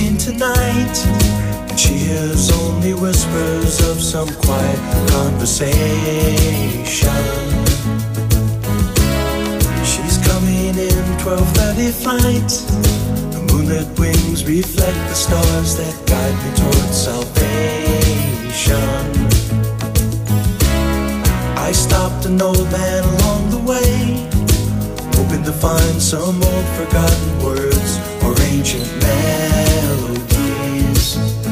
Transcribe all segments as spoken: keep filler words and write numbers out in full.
queen tonight, and she hears only whispers of some quiet conversation. She's coming in twelve thirty flight. The moonlit wings reflect the stars that guide me towards salvation. I stopped an old man along the way, hoping to find some old forgotten words or ancient melodies.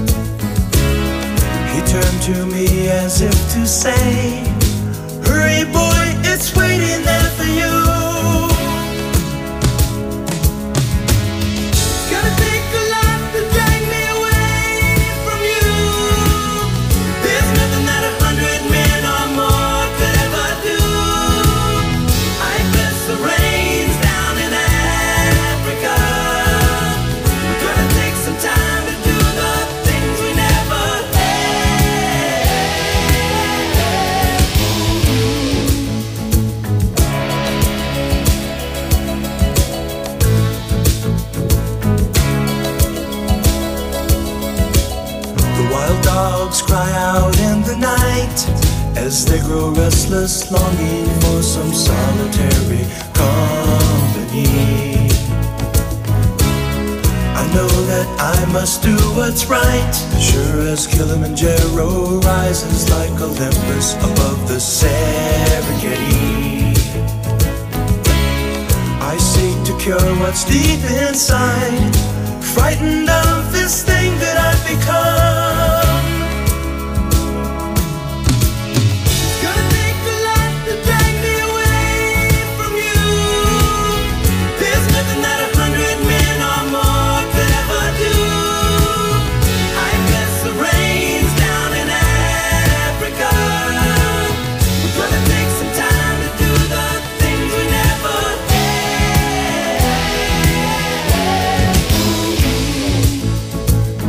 He turned to me as if to say, hurry boy, it's waiting there for you. Gonna take a lot to drag me away from you. There's nothing that a hundred men or more could ever do. I bless the rains down in Africa. We're gonna take some time to do the things we never The wild dogs cry out in the night as they grow restless, longing for some solitary company. I know that I must do what's right, sure as Kilimanjaro rises like Olympus above the Serengeti. I seek to cure what's deep inside, frightened of this thing that I've become. Gonna take a lot to drag me away from you. There's nothing that a hundred men or more could ever do. I bless the rains down in Africa. We're gonna take some time to do the things we never had.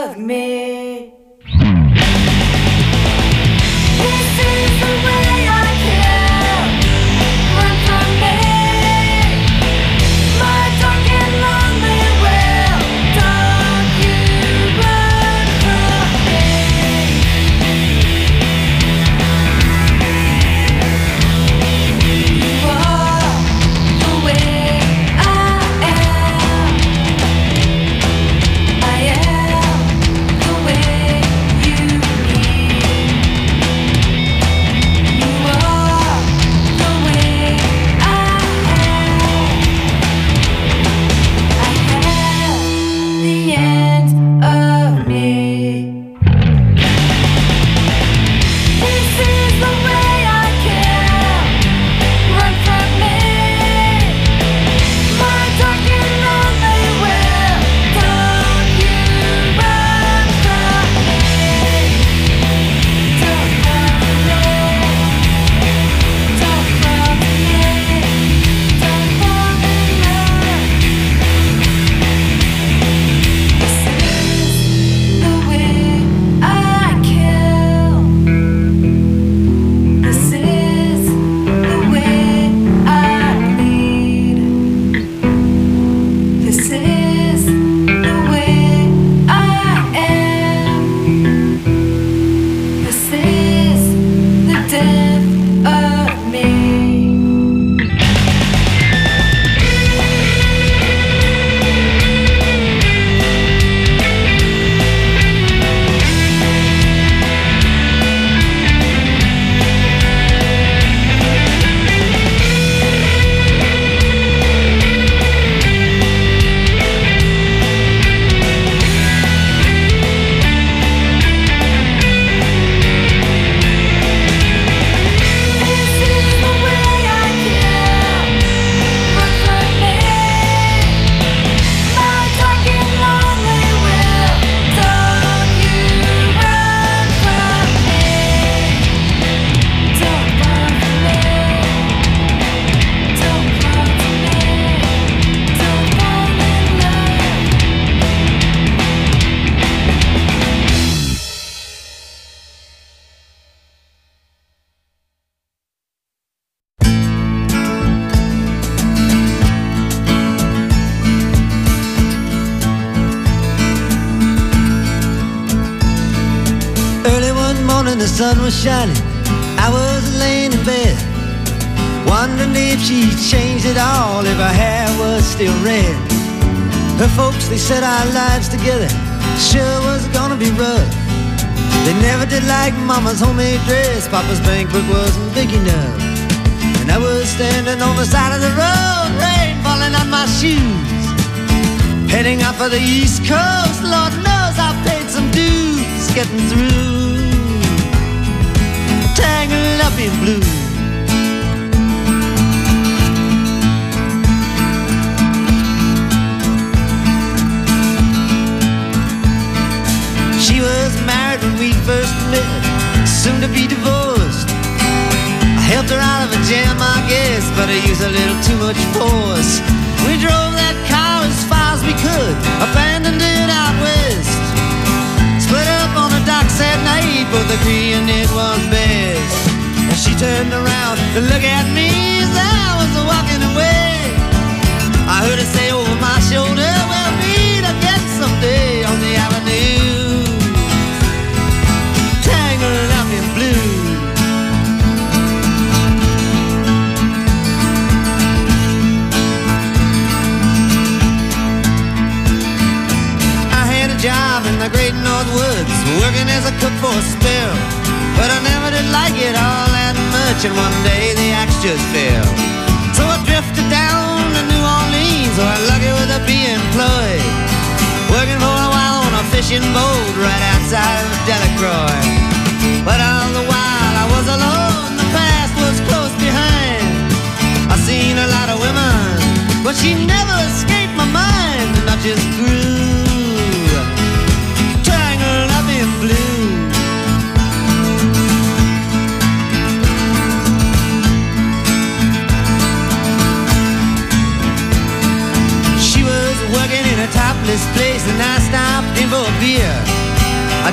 of me. This is the way I can run from me. My dark and lonely will. Don't you run from me. You are the way I am. I am the way you need. You are the way I am. I have the end of me. This is the way I can run from me. My dark and lonely will. Don't you run from me. Don't run from me. Don't run from me. Don't fall in love. This is the way I kill. This is the way I bleed. This is the way I am. This is the death of me. This is the way I kill. Run from me. My dark and lonely will. Don't you run from me. Don't run from me. Don't run from me. Don't fall in love. Early one morning the sun was shining. I was laying in bed, wondering if she'd changed at all, if her hair was still red. Her folks, they said our lives together sure was gonna be rough. They never did like Mama's homemade dress. Papa's bank book wasn't big enough. And I was standing on the side of the road, rain falling on my shoes, heading out for the East Coast. Lord knows I paid some dues getting through. Tangled up in blue. She was married when we first met, soon to be divorced. I helped her out of a jam, I guess, but I used a little too much force. We drove that car as far as we could, abandoned it out west. Split up on the docks at night, both agreeing it was best. And she turned around to look at me as I was walking away. I heard her say over my shoulder, we'll meet again someday on the avenue. Tangled up in blue. I had a job in the great North Woods, working as a cook for a spell. But I never did like it all that much, and one day the axe just fell. So I drifted down to New Orleans, where I'm lucky with a be employed, working for a while on a fishing boat right outside of Delacroix. But all the while I was alone, the past was close behind. I seen a lot of women, but she never escaped my mind, and I just grew tangled up in blue. She was working in a topless place, and I stopped in for a beer.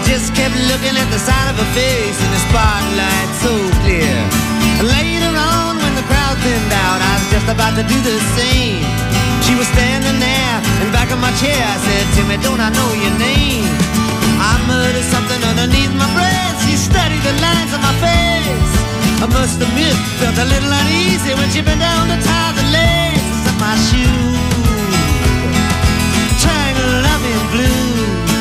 just kept looking at the side of her face in the spotlight so clear. Later on, when the crowd thinned out, I was just about to do the same. She was standing there in back of my chair. I said, Timmy, don't I know your name? I muttered something underneath my breath. She studied the lines on my face. I must admit, felt a little uneasy when she bent down to tie the laces of my shoes. Triangle loving blue.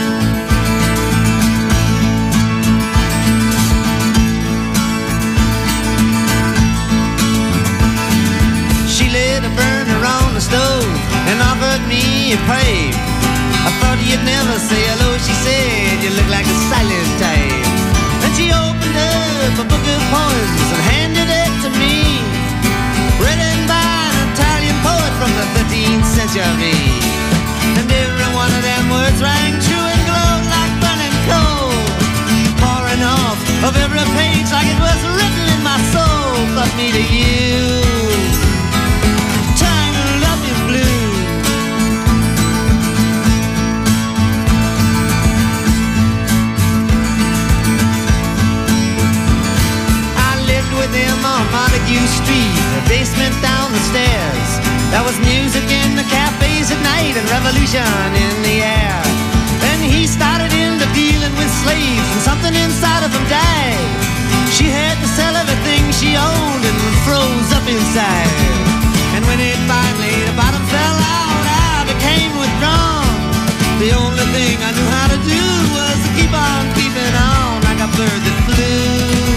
She lit a burner on the stove and offered me a pipe. I thought you'd never say hello, she said, you look like a silent type. And she opened up a book of poems and handed it to me, written by an Italian poet from the thirteenth century. And every one of them words rang true and glowed like burning coal, pouring off of every page like it was written in my soul. But me to you, on Montague Street, the basement down the stairs. There was music in the cafes at night and revolution in the air. Then he started into dealing with slaves and something inside of him died. She had to sell everything she owned and froze up inside. And when it finally, the bottom fell out, I became withdrawn. The only thing I knew how to do was to keep on keeping on like a bird that flew.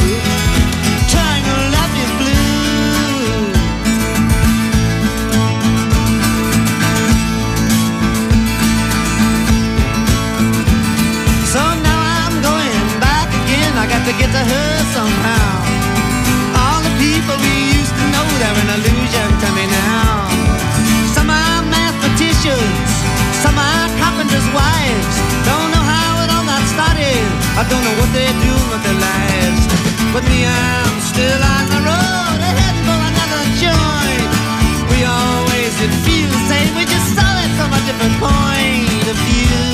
To get to her somehow. All the people we used to know, they're an illusion to me now. Some are mathematicians, some are carpenters' wives. Don't know how it all got started, I don't know what they're doing with their lives. But me, I'm still on the road, heading for another joint. We always did feel the same, we just saw it from a different point of view.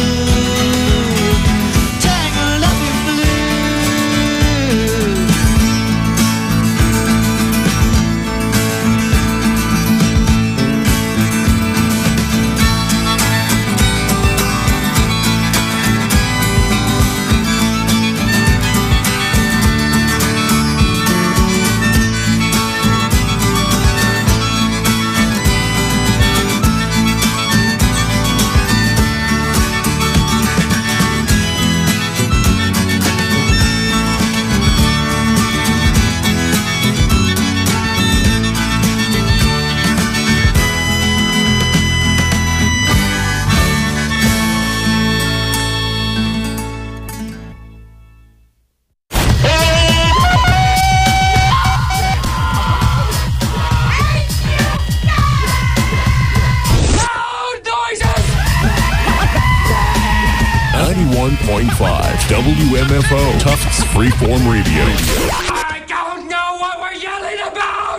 ninety-one point five W M F O Tufts Freeform Radio. I don't know what we're yelling about!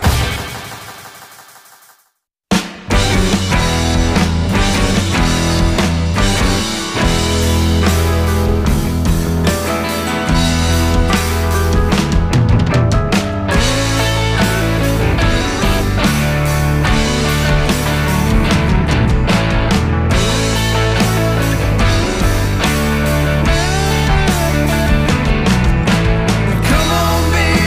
Come on, baby.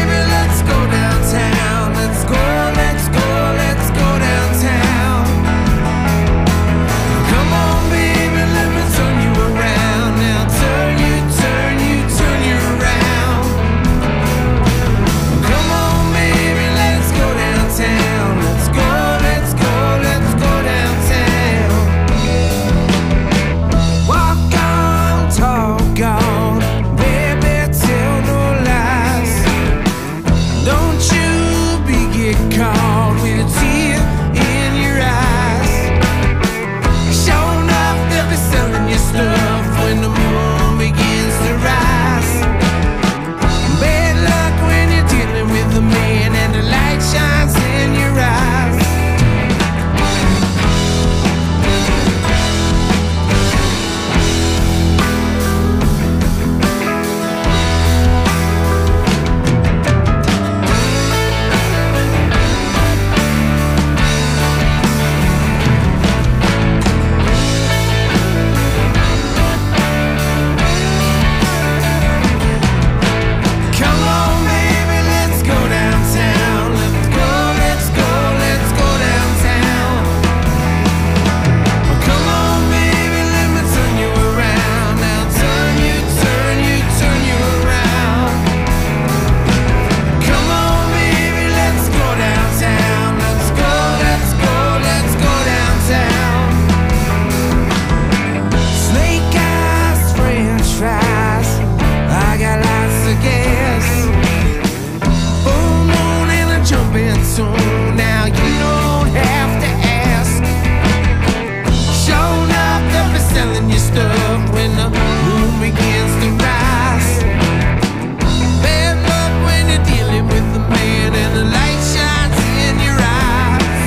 up when the moon begins to rise. Bad luck when you're dealing with the man and the light shines in your eyes.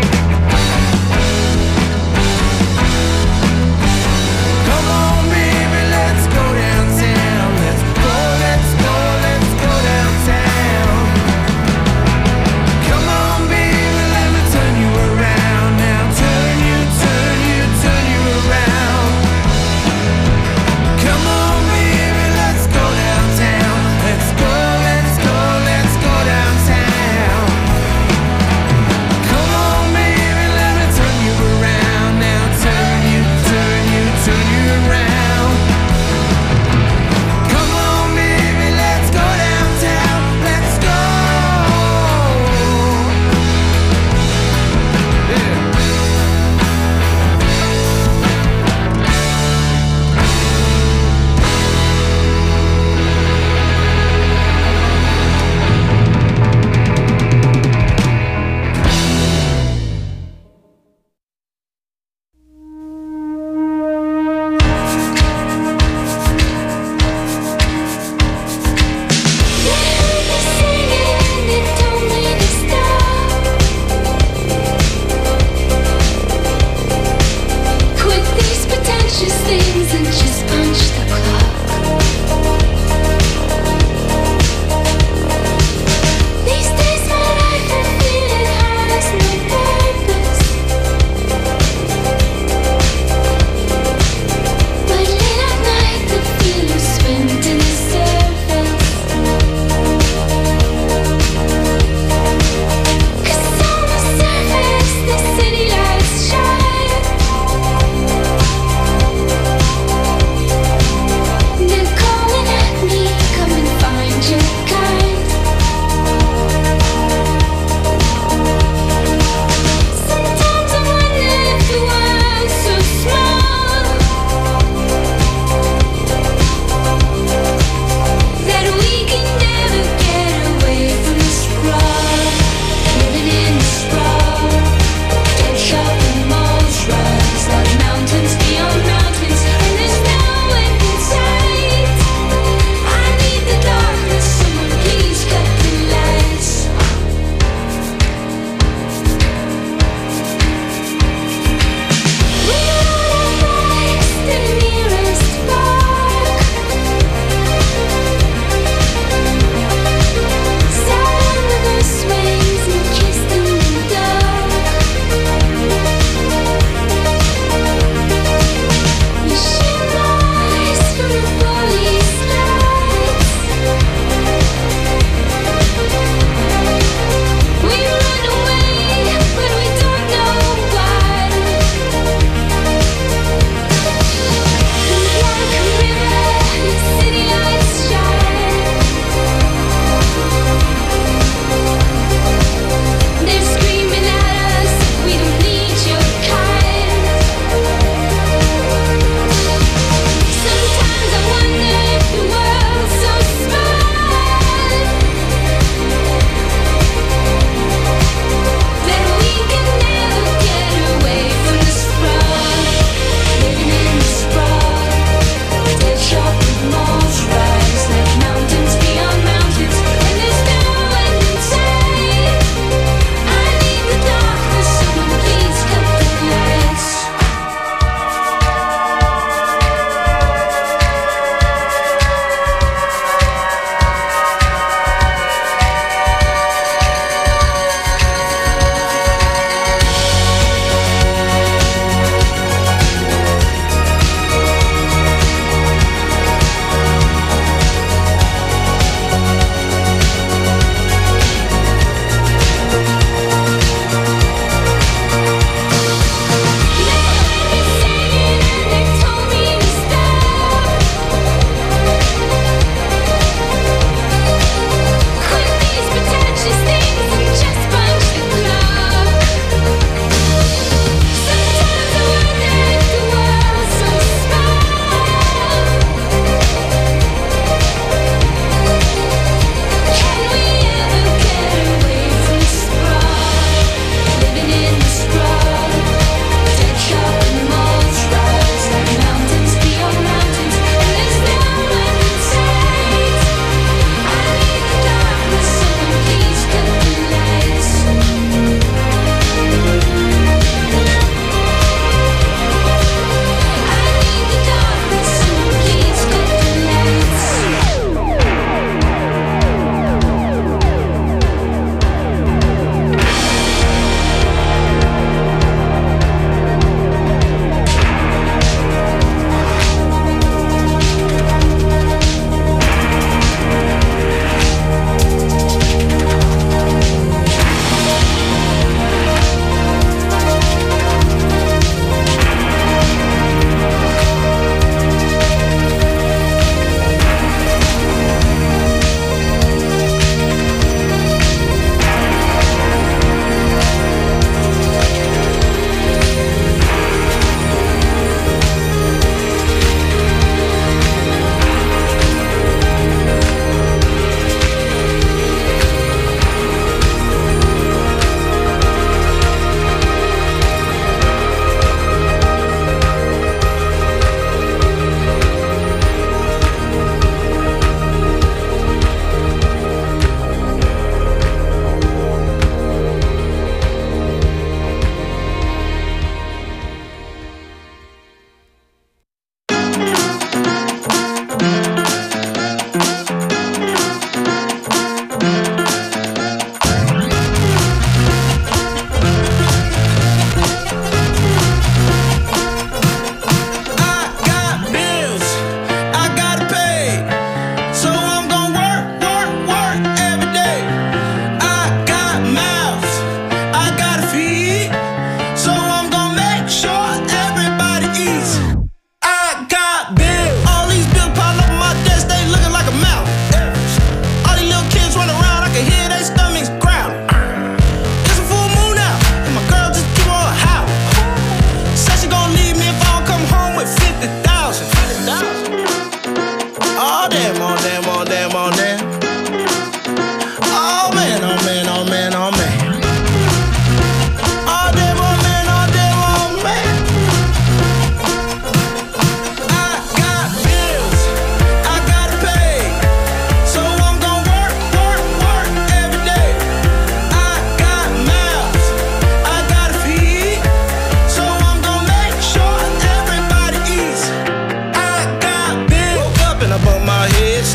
Come on, baby, let's go downtown. Let's go, let's go, let's go downtown. Come on, baby, let me turn you around now. Turn you, turn you, turn you around.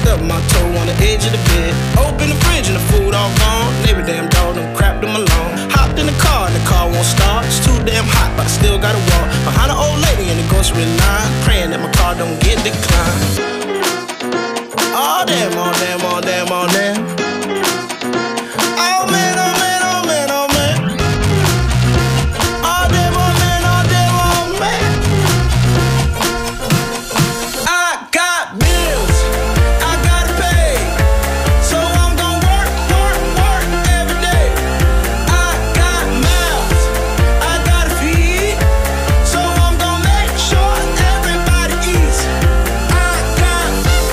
Stubbed my toe on the edge of the bed. Open the fridge and the food all gone. Neighbor damn dog done crapped him alone. Hopped in the car and the car won't start. It's too damn hot, but I still gotta walk behind an old lady in the grocery line, praying that my car don't get declined. Oh damn, oh damn, oh damn, oh damn. Oh man, oh man, oh man, oh man. Oh damn, oh man, oh damn, oh man. I got bills, I gotta pay, so I'm gonna work, work, work every day. I got mouths, I gotta feed, so I'm gonna make sure everybody eats. I got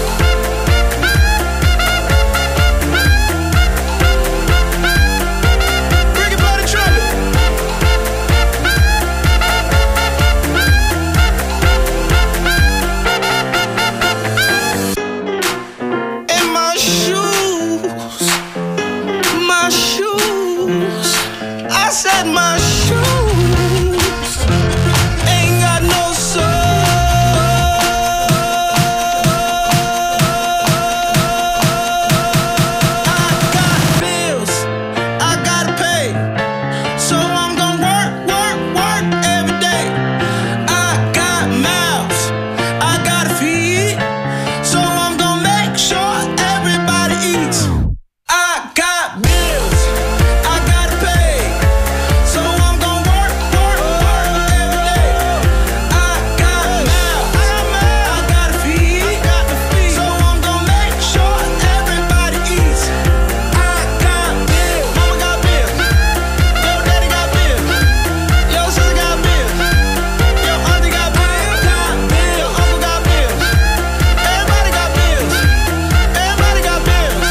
bring it by the trumpet. And my shoes, my shoes, I said my shoes ain't got no soul. I got bills, I gotta pay, so I'm gonna work, work, work every day. I got mouths, I gotta feed, so I'm gonna make sure everybody eats. I got bills, I gotta pay, so I'm gonna work, work, work every day. I got mouths, I gotta feed, so I'm gonna make sure everybody eats. I got bills, mama got bills, yo daddy got bills, yo sister got bills, yo auntie got bills, got bills, uncle got bills, everybody got bills, everybody got bills.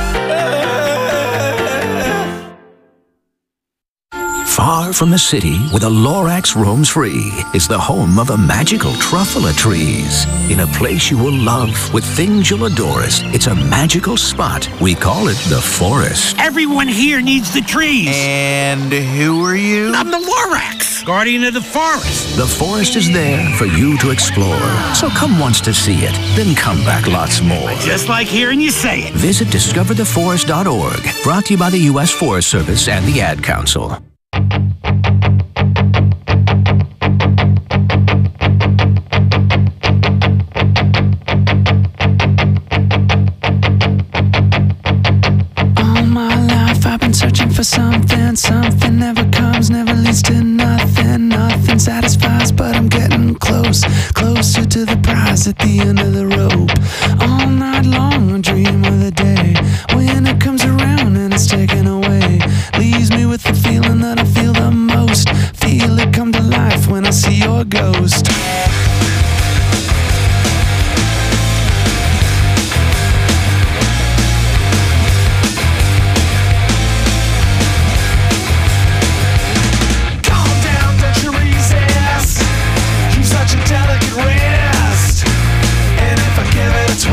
Far from the city, where the Lorax roams free, is the home of the magical truffula trees. In a place you will love, with things you'll adore it. It's a magical spot. We call it the forest. Everyone here needs the trees. And who are you? I'm the Lorax, guardian of the forest. The forest is there for you to explore. So come once to see it, then come back lots more. Just like hearing you say it. Visit discover the forest dot org. Brought to you by the U S Forest Service and the Ad Council. All my life I've been searching for something. Something never comes, never leads to nothing. Nothing satisfies, but I'm getting close. Closer to the prize at the end of the rope. All night long I dream of the day when it comes around and it's taken away. Leaves me with the feeling that I feel the most. Feel it come to life when I see your ghost. Calm down, don't you resist. You're such a delicate wrist. And if I give it a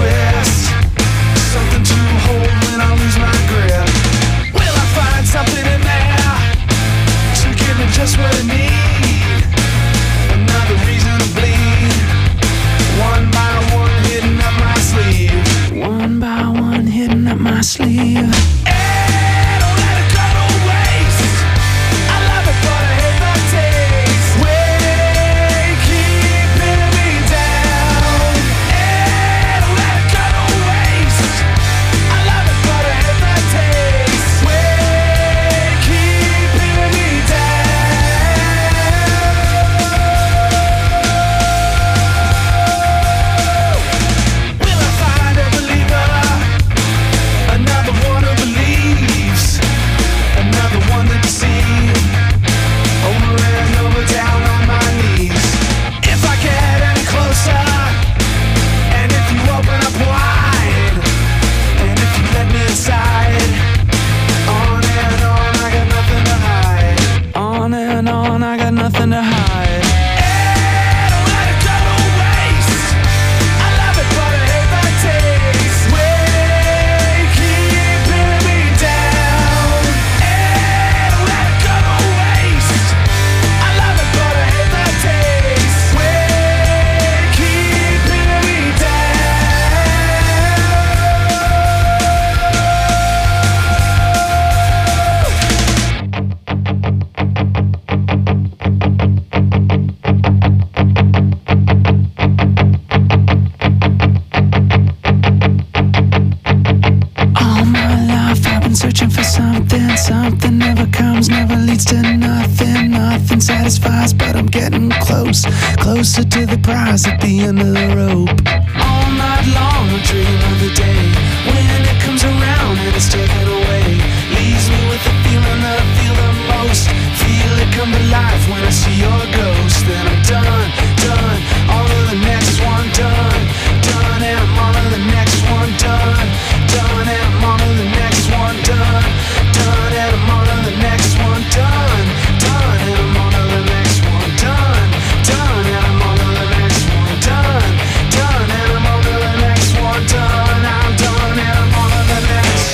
getting close, closer to the prize at the end of the rope. All night long I dream of the day when it comes around and it's taken away. Leaves me with the feeling that I feel the most. Feel it come to life when I see your ghost. Then I'm done, done, on to the next one, done, done, and I'm on to the next one, done, done, and I'm on to the next one, done, done, and I'm on to the next one, done, done, and I'm on to the next one, done, done, and I'm on to the next one, done, done, and I'm on to the next one, done, I'm done, and I'm on to the next.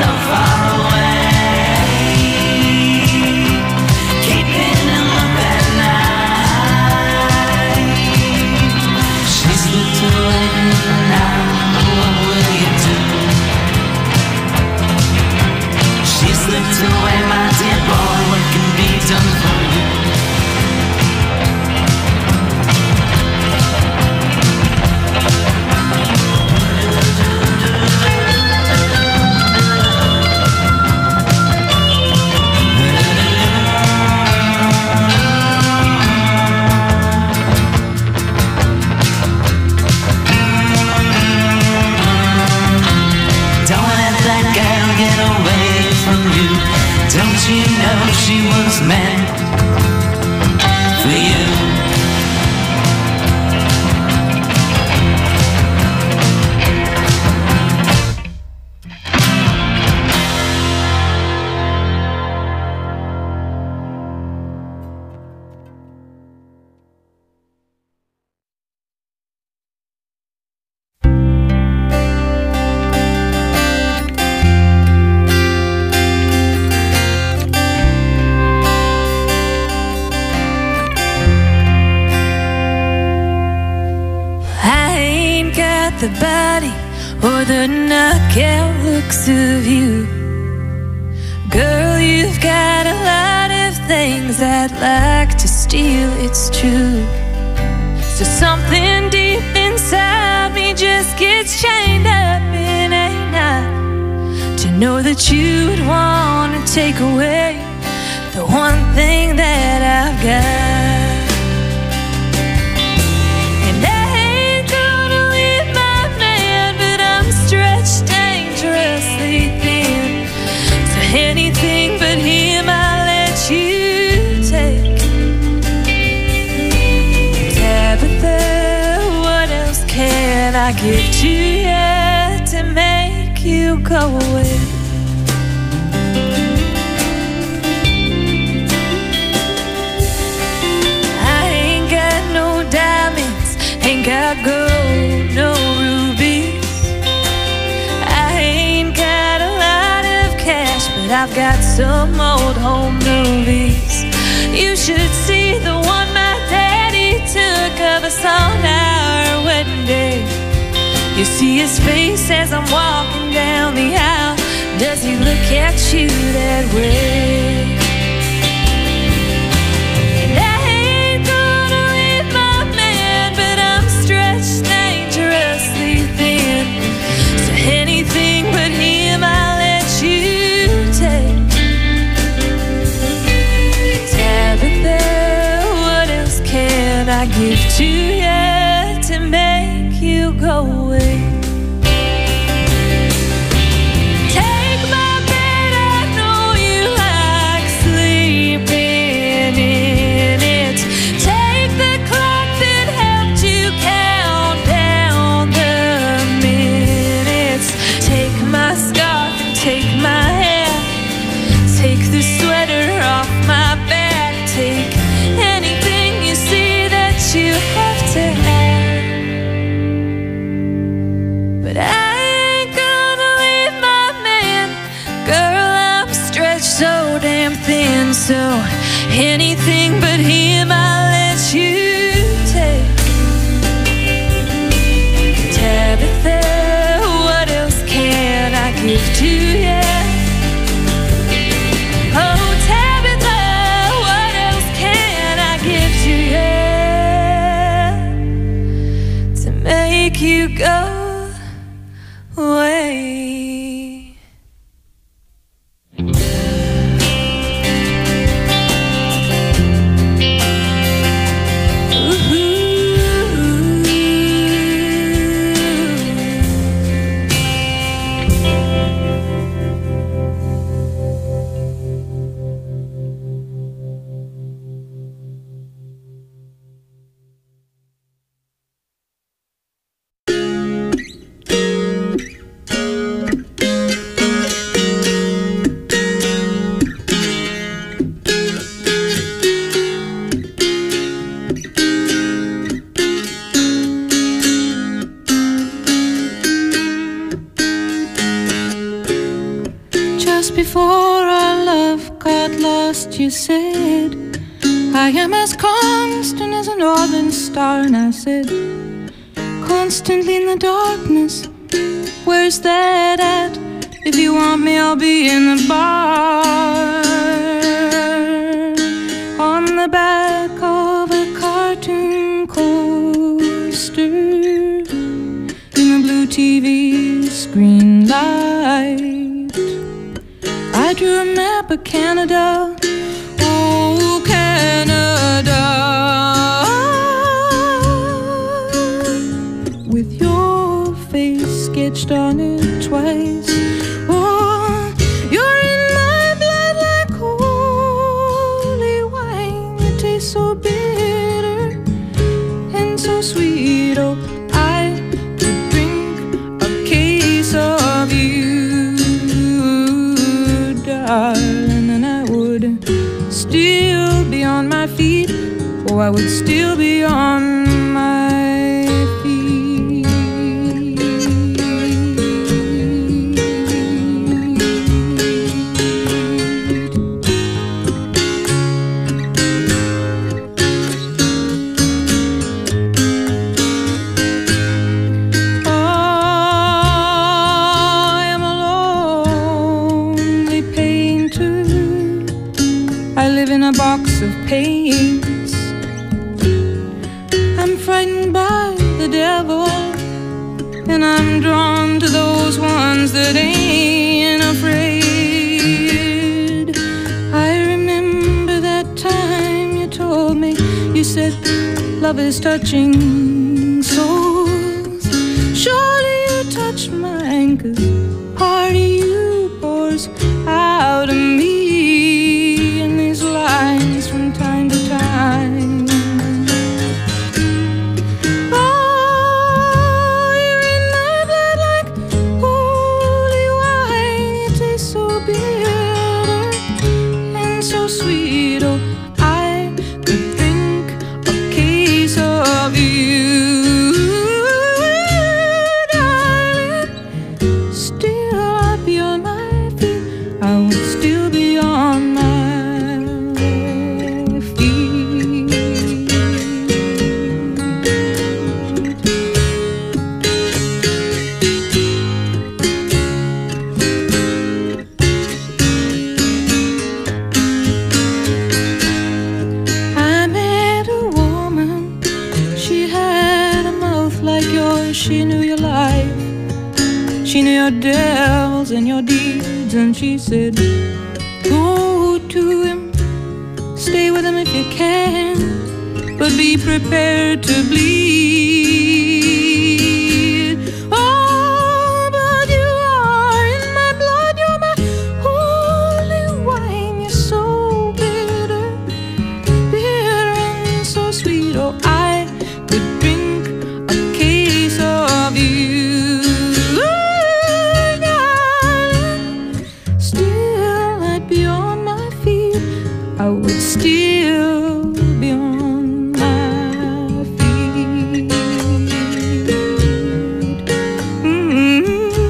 Keeping them up at the body or the knockout looks of you. Girl, you've got a lot of things I'd like to steal, it's true. So something deep inside me just gets chained up in a knot, to know that you would want to take away the one thing that I've got. And I ain't gonna leave my man, but I'm stretched dangerously thin. So anything but him I'll let you take. Tabitha, what else can I give to you to make you go away? Ain't got gold, no rubies. I ain't got a lot of cash, but I've got some old home movies. You should see the one my daddy took of us on our wedding day. You see his face as I'm walking down the aisle. Does he look at you that way? Anything but him I'll let you take. Tabitha, what else can I give to you to make you go away? Take my bed, I know you like sleeping in it. Take the clock that helped you count down the minutes. Take my scarf and take my hair. Take the sweater off my back. Take anything you see that you have to have. But I ain't gonna leave my man. Girl, I'm stretched so damn thin. So anything but him I'll let you take. Tabitha, give to you. Oh, Tabitha, what else can I give to you to make you go away? Before our love got lost, you said, I am as constant as a northern star. And I said, constantly in the darkness, where's that at? If you want me, I'll be in the bar. On the back of a cartoon coaster, in the blue T V screen light, I drew a map of Canada, oh Canada, with your face sketched on it twice. Oh, you're in my blood like holy wine. It tastes so bitter and so sweet. Oh, I could drink a case of you, darling, and I would still be on my feet. Oh, I would still be on my feet. Oh, frightened by the devil, and I'm drawn to those ones that ain't afraid. I remember that time you told me, you said love is touching souls. Surely you touched mine, 'cause part of you pours out of me in these lines from time to time. Oh, you're in my blood like holy wine. You taste so bitter and so sweet. Oh, I could drink a case of you. She knew your life, she knew your devils and your deeds, and she said, go to him, stay with him if you can, but be prepared to bleed. Oh, but you are in my blood, you're my holy wine. You're so bitter, bitter and so sweet. Oh, I could drink of you, darling. Still I'd be on my feet, I would still be on my feet. Mm-hmm.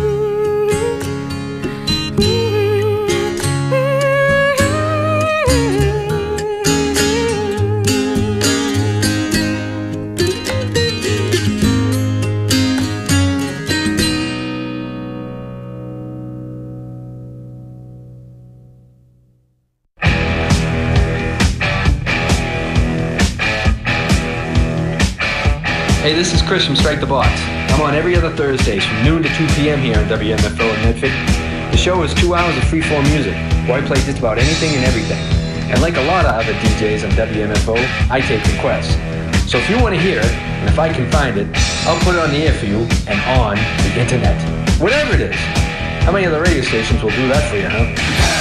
Hey, this is Chris from Strike the Box. I'm on every other Thursdays from noon to two p.m. here on W M F O in Medford. The show is two hours of freeform music, where I play just about anything and everything. And like a lot of other D Js on W M F O, I take requests. So if you want to hear it, and if I can find it, I'll put it on the air for you and on the internet. Whatever it is. How many other radio stations will do that for you, huh?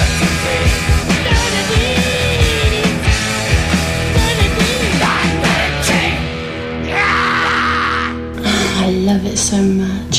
I love it so much.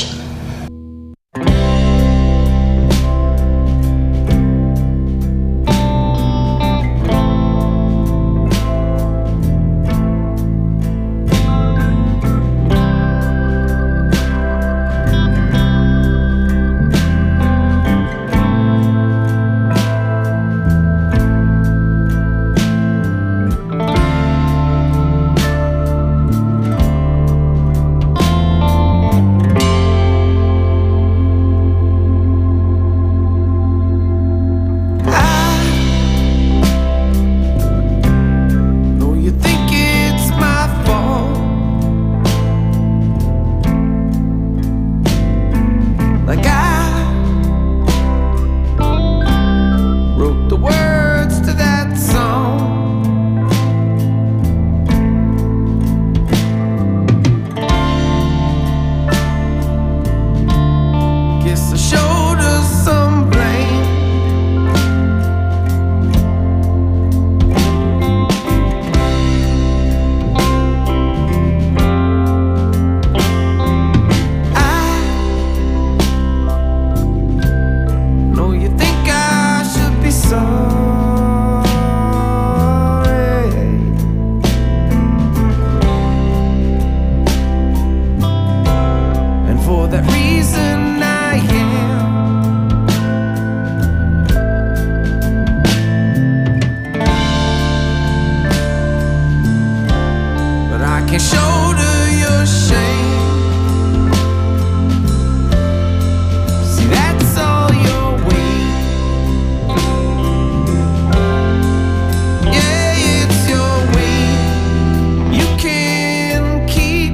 Keep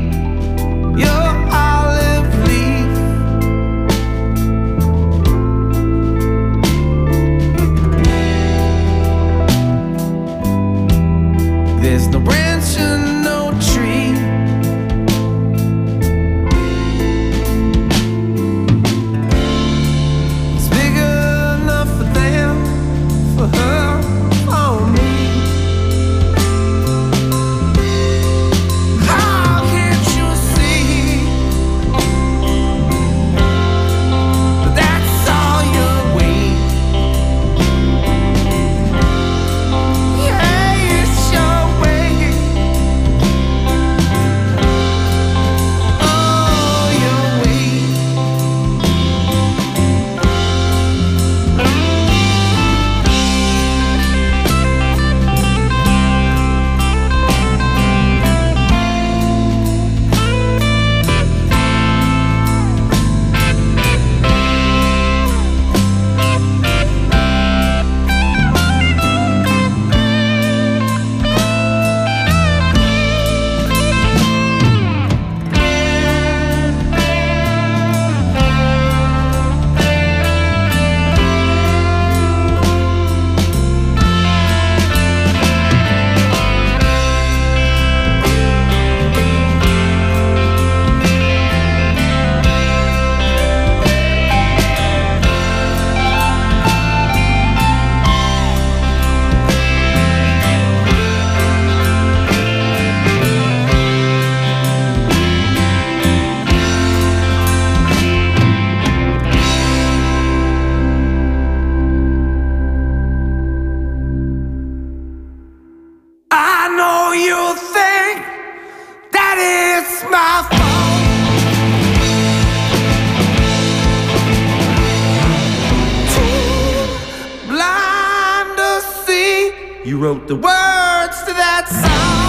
my fault. Too blind to see. You wrote the words to that song.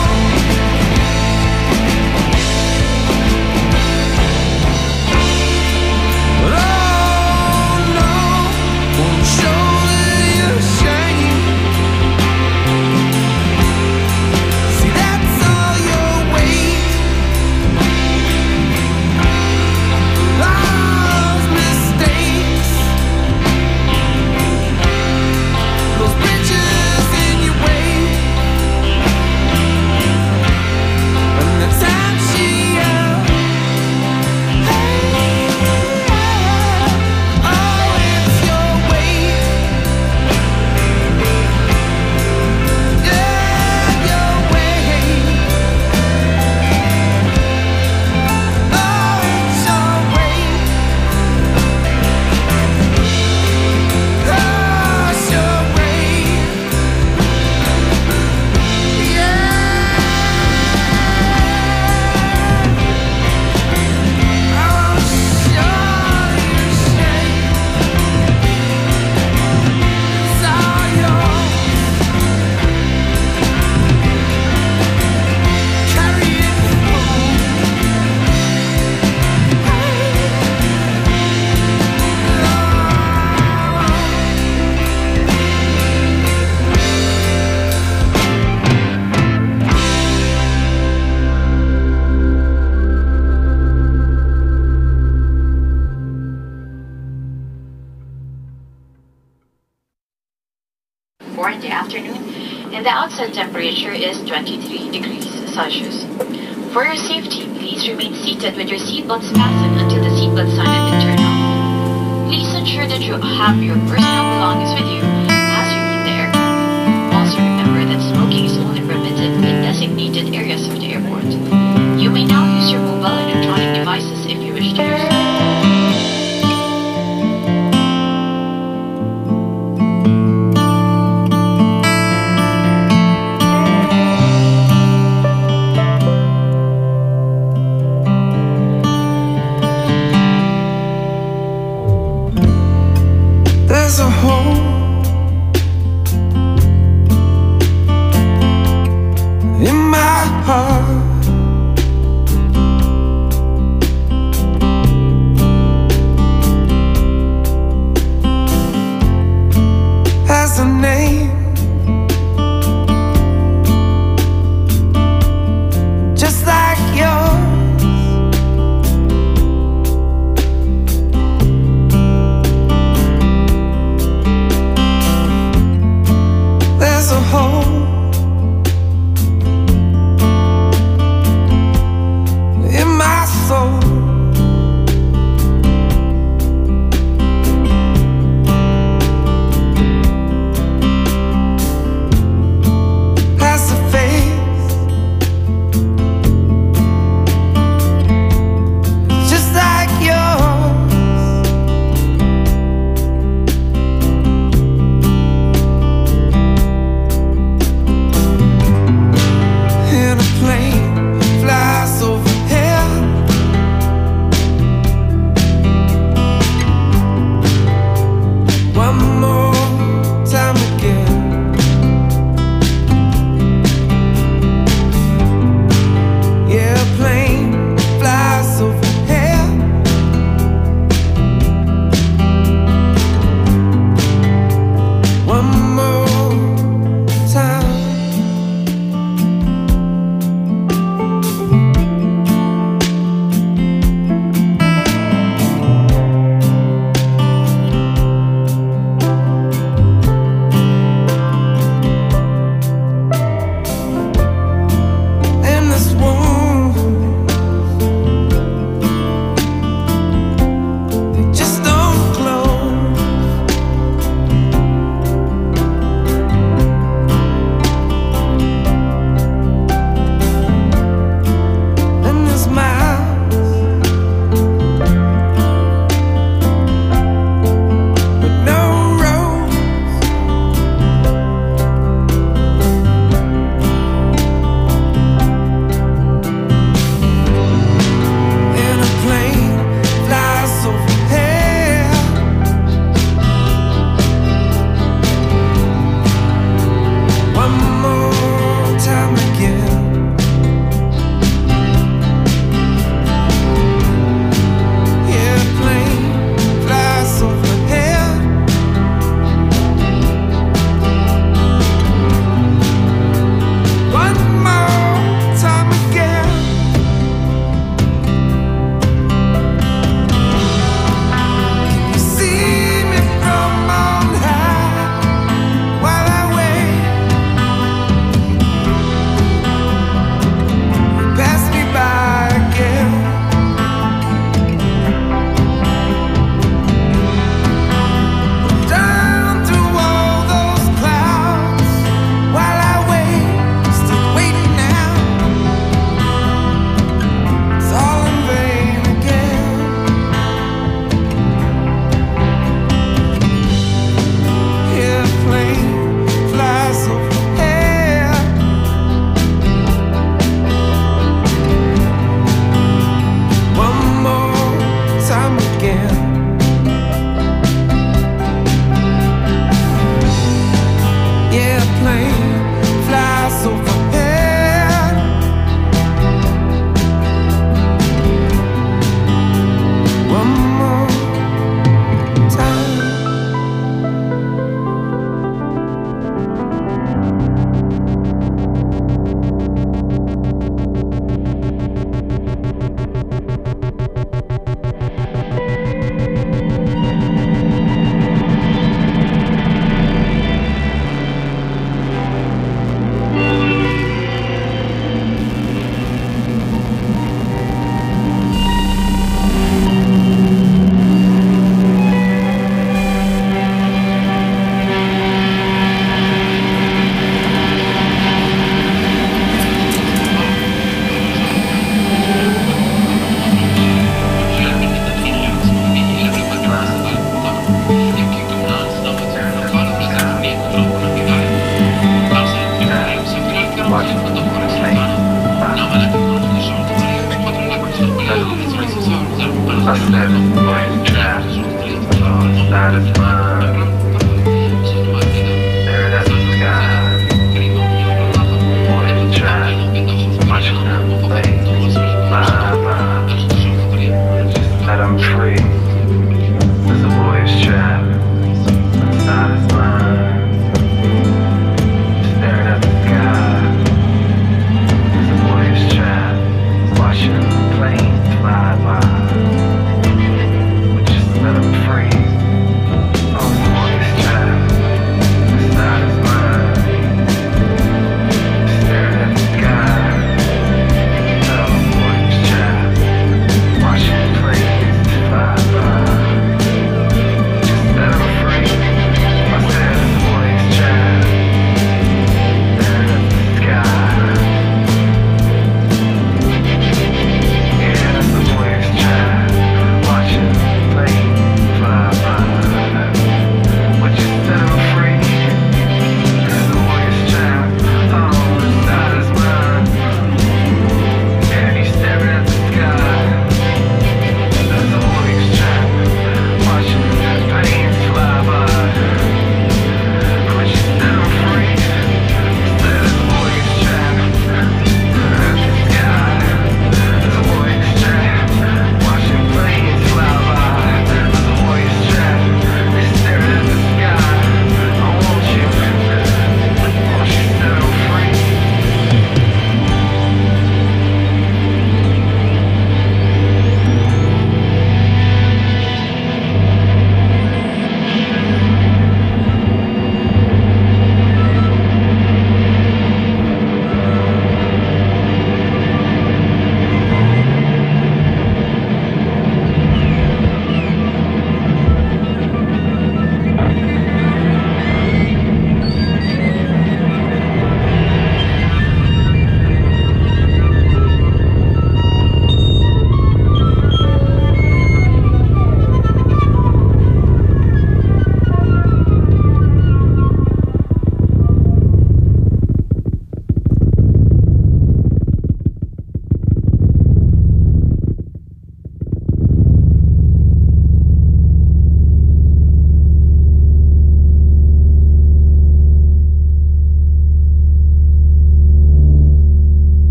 Outside temperature is twenty-three degrees Celsius. For your safety, please remain seated with your seatbelts fastened until the seatbelt sign has been turned off. Please ensure that you have your personal belongings with you as you leave the aircraft. Also remember that smoking is only permitted in designated areas of the airport. You may now use your mobile electronic devices if you wish to use them. There's a hole in my heart.